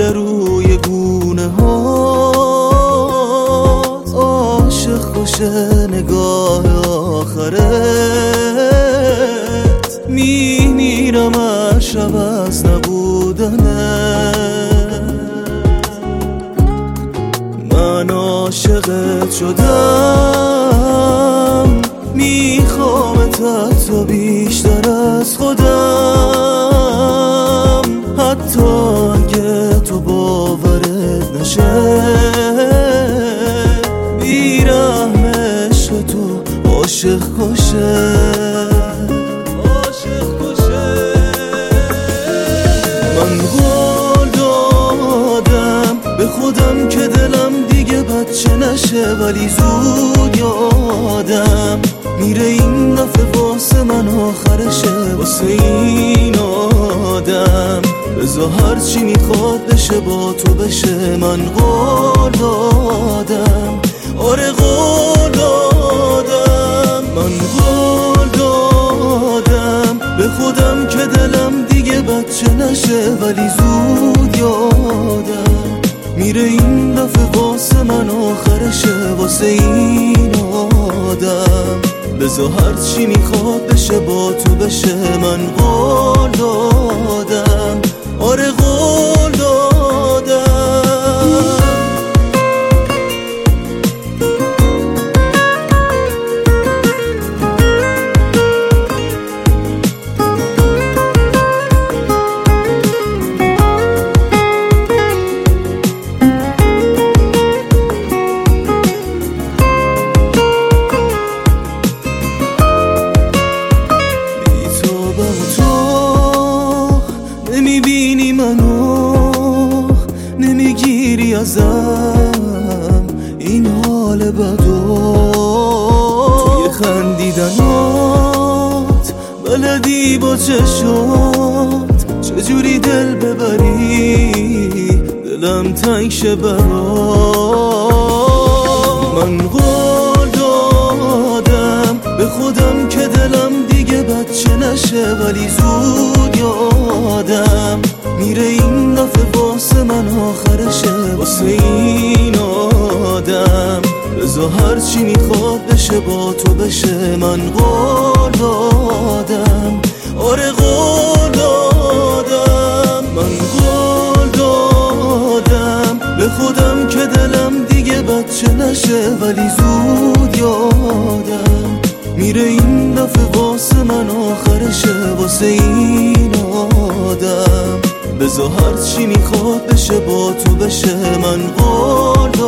روی گونه ها، عاشق خوشه نگاه آخرت، میمیرم هر شب از نبودنت. من عاشقت شدم، میخوامت حتی بیشتر از خودم، حتی اگه تو باورت نشه. بیرحم عشق تو عاشق کشه، عاشق کشه. من قول دادم به خودم که دلم دیگه بچه نشه، ولی زود یادم میره این دفعه واسه من آخرشه. واسه این آدم بذار هرچی میخواد بشه با تو بشه. من قول دادم، آره قول دادم، من قول دادم به خودم که دلم دیگه بچه نشه، ولی زود یادم میره این دفعه واسه من آخرشه. واسه این آدم بذار هرچی میخواد بشه با تو بشه. من قول دادم، آره قول دادم. نمیبینی منو، نمیگیری ازم این حال بدو. توی خندیدنات بلدی با چشات چجوری دل ببری، دلم تنگ شه برات. من قول دادم به خودم که دلم دیگه بچه نشه، ولی زود یادم میره این دفعه واسه من آخرشه. واسه این آدم بذار هرچی میخواد بشه با تو بشه. من قول دادم، آره قول دادم، من قول دادم به خودم که دلم دیگه بچه نشه، ولی زود یادم میره این دفعه واسه من آخرشه. واسه این آدم بذار هرچی میخواد بشه با تو بشه. من قول